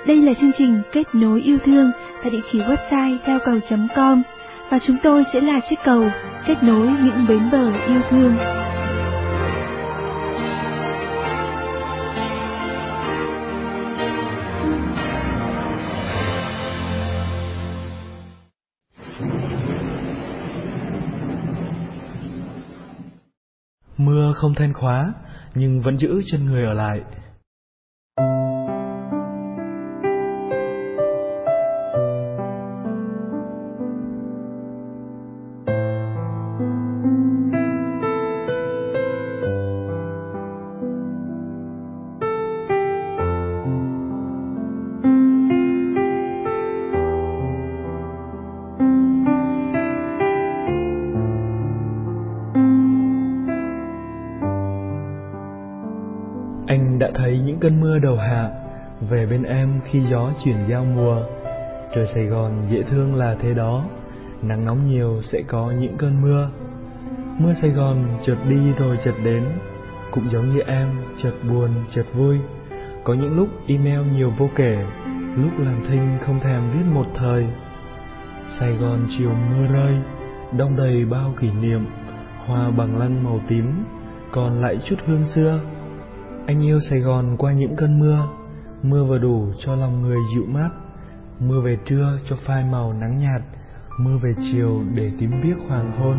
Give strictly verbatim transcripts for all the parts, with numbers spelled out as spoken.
Đây là chương trình Kết nối yêu thương tại địa chỉ website theo cầu chấm com và chúng tôi sẽ là chiếc cầu kết nối những bến bờ yêu thương. Mưa không then khóa nhưng vẫn giữ chân người ở lại. Anh đã thấy những cơn mưa đầu hạ về bên em khi gió chuyển giao mùa. Trời Sài Gòn dễ thương là thế đó, nắng nóng nhiều sẽ có những cơn mưa. Mưa Sài Gòn chợt đi rồi chợt đến, cũng giống như em, chợt buồn chợt vui. Có những lúc email nhiều vô kể, lúc làm thinh không thèm viết một thời. Sài Gòn chiều mưa rơi, đong đầy bao kỷ niệm, hoa bằng lăng màu tím, còn lại chút hương xưa. Anh yêu Sài Gòn qua những cơn mưa, mưa vừa đủ cho lòng người dịu mát, mưa về trưa cho phai màu nắng nhạt, mưa về chiều để tím biếc hoàng hôn.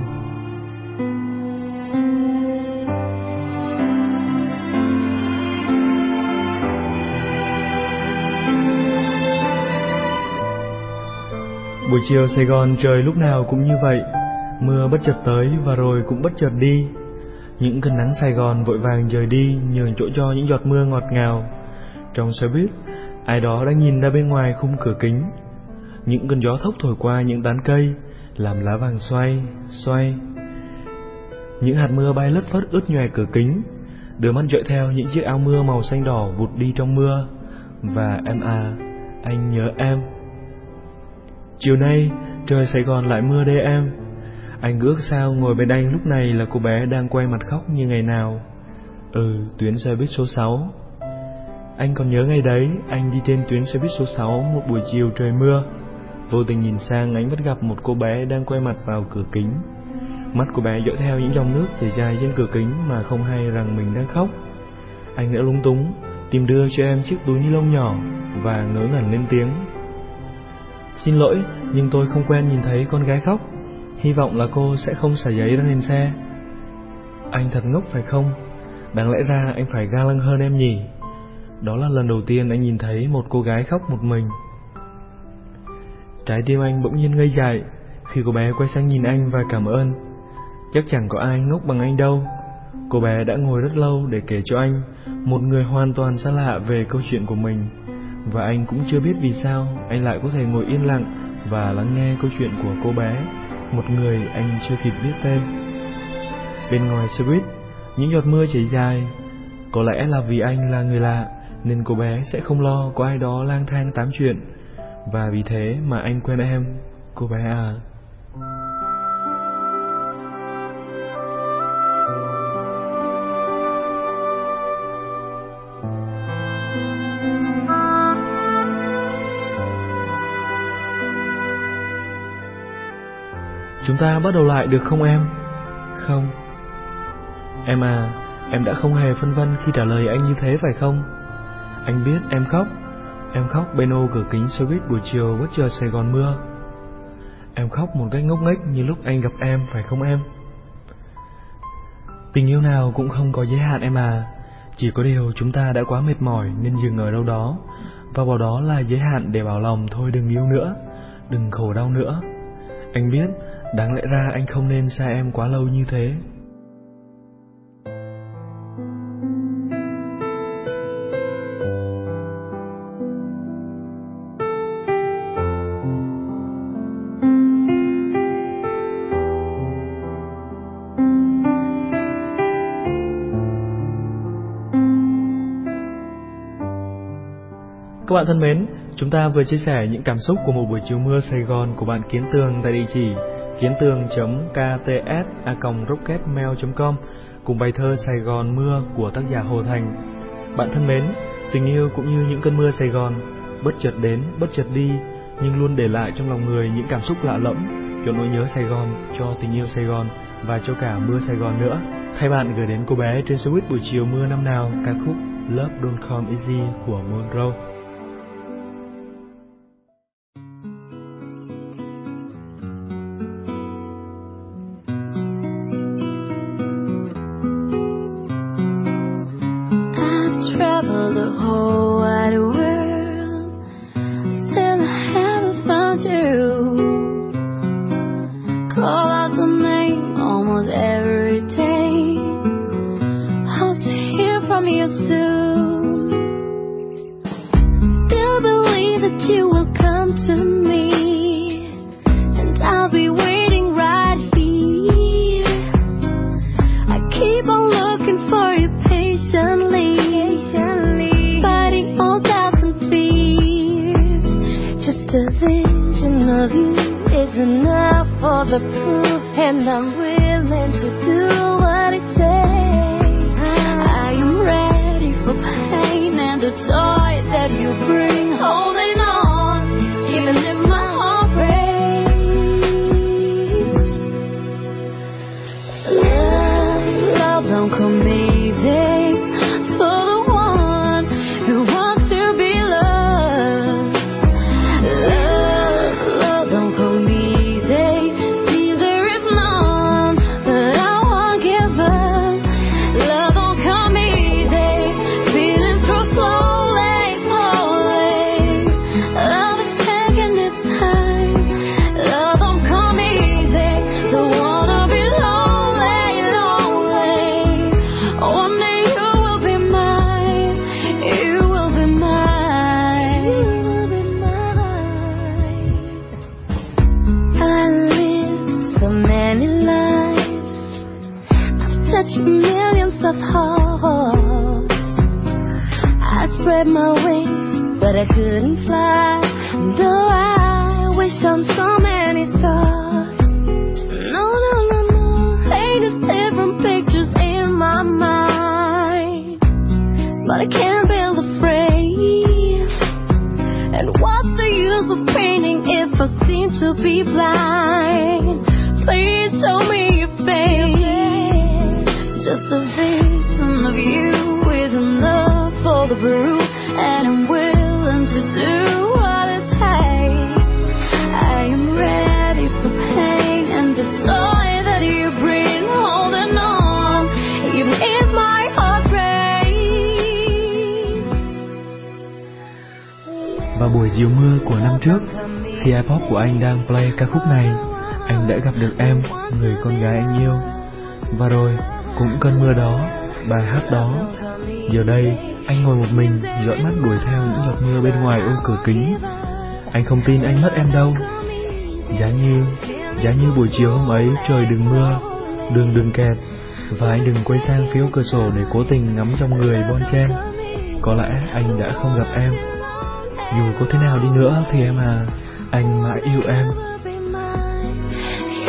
Buổi chiều Sài Gòn trời lúc nào cũng như vậy, mưa bất chợt tới và rồi cũng bất chợt đi. Những cơn nắng Sài Gòn vội vàng rời đi, nhường chỗ cho những giọt mưa ngọt ngào. Trong xe buýt, ai đó đang nhìn ra bên ngoài khung cửa kính. Những cơn gió thốc thổi qua những tán cây, làm lá vàng xoay, xoay. Những hạt mưa bay lất phất ướt nhòe cửa kính, đôi mắt dõi theo những chiếc áo mưa màu xanh đỏ vụt đi trong mưa. Và em à, anh nhớ em. Chiều nay, trời Sài Gòn lại mưa đây em. Anh ước sao ngồi bên anh lúc này là cô bé đang quay mặt khóc như ngày nào. Ừ, tuyến xe buýt số sáu. Anh còn nhớ ngày đấy, anh đi trên tuyến xe buýt số sáu một buổi chiều trời mưa. Vô tình nhìn sang, anh bắt gặp một cô bé đang quay mặt vào cửa kính. Mắt cô bé dõi theo những dòng nước chảy dài trên cửa kính mà không hay rằng mình đang khóc. Anh đã lúng túng, tìm đưa cho em chiếc túi ni lông nhỏ và ngớ ngẩn lên tiếng. Xin lỗi, nhưng tôi không quen nhìn thấy con gái khóc. Hy vọng là cô sẽ không xả giấy ra nền xe. Anh thật ngốc phải không? Đáng lẽ ra anh phải ga lăng hơn em nhỉ? Đó là lần đầu tiên anh nhìn thấy một cô gái khóc một mình. Trái tim anh bỗng nhiên ngây dại khi cô bé quay sang nhìn anh và cảm ơn. Chắc chẳng có ai ngốc bằng anh đâu. Cô bé đã ngồi rất lâu để kể cho anh, một người hoàn toàn xa lạ, về câu chuyện của mình. Và anh cũng chưa biết vì sao anh lại có thể ngồi yên lặng và lắng nghe câu chuyện của cô bé, một người anh chưa kịp biết tên. Bên ngoài xe buýt, những giọt mưa chảy dài. Có lẽ là vì anh là người lạ nên cô bé sẽ không lo có ai đó lang thang tám chuyện. Và vì thế mà anh quen em, cô bé à. Chúng ta bắt đầu lại được không em? Không. Em à, em đã không hề phân vân khi trả lời anh như thế phải không? Anh biết em khóc. Em khóc bên ô cửa kính xe buýt buổi chiều bất chợt Sài Gòn mưa. Em khóc một cách ngốc nghếch như lúc anh gặp em phải không em? Tình yêu nào cũng không có giới hạn em à. Chỉ có điều chúng ta đã quá mệt mỏi nên dừng ở đâu đó, và bảo đó là giới hạn để bảo lòng thôi đừng yêu nữa, đừng khổ đau nữa. Anh biết, đáng lẽ ra anh không nên xa em quá lâu như thế. Các bạn thân mến, chúng ta vừa chia sẻ những cảm xúc của một buổi chiều mưa Sài Gòn của bạn Kiến Tường tại địa chỉ kiến tường chấm k t s a còng rocketmail chấm com cùng bài thơ Sài Gòn mưa của tác giả Hồ Thành. Bạn thân mến, tình yêu cũng như những cơn mưa Sài Gòn, bất chợt đến, bất chợt đi, nhưng luôn để lại trong lòng người những cảm xúc lạ lẫm, cho nỗi nhớ Sài Gòn, cho tình yêu Sài Gòn và cho cả mưa Sài Gòn nữa. Thay bạn gửi đến cô bé trên xe buýt buổi chiều mưa năm nào ca khúc Love Don't Come Easy của Monroe. Travel the whole wide world, still I haven't found you. Call out the name almost every day. Hope to hear from you soon. Still believe that you will come to me, and I'll be waiting right here. I keep on looking for you patiently. The vision of you is enough for the proof, and I'm willing to do what it takes. I am ready for pain and the joy that you bring, holding on, even if my heart breaks. Love, love don't come easy for the one who wants to be loved. Millions of hearts. I spread my wings, but I couldn't fly. Though I wish on so many stars. No, no, no, no. Painted different pictures in my mind, but I can't build a frame. And what's the use of painting if I seem to be blind? Please show me your face. Just a vision of you with enough for the proof, and I'm willing to do what it takes. I am ready for pain and the joy that you bring, holding on, even if my heart breaks. Vào buổi chiều mưa của năm trước, khi iPod của anh đang play ca khúc này, anh đã gặp được em, người con gái anh yêu. Và rồi cũng cơn mưa đó, bài hát đó, giờ đây anh ngồi một mình dõi mắt đuổi theo những giọt mưa bên ngoài ô cửa kính. Anh không tin anh mất em đâu. Giá như, giá như buổi chiều hôm ấy trời đừng mưa, đường đừng kẹt, và anh đừng quay sang phía cửa sổ để cố tình ngắm trong người bon chen, có lẽ anh đã không gặp em. Dù có thế nào đi nữa thì em à, anh mãi yêu em.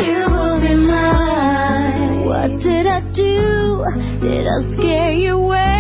What did I do? Did I scare you away?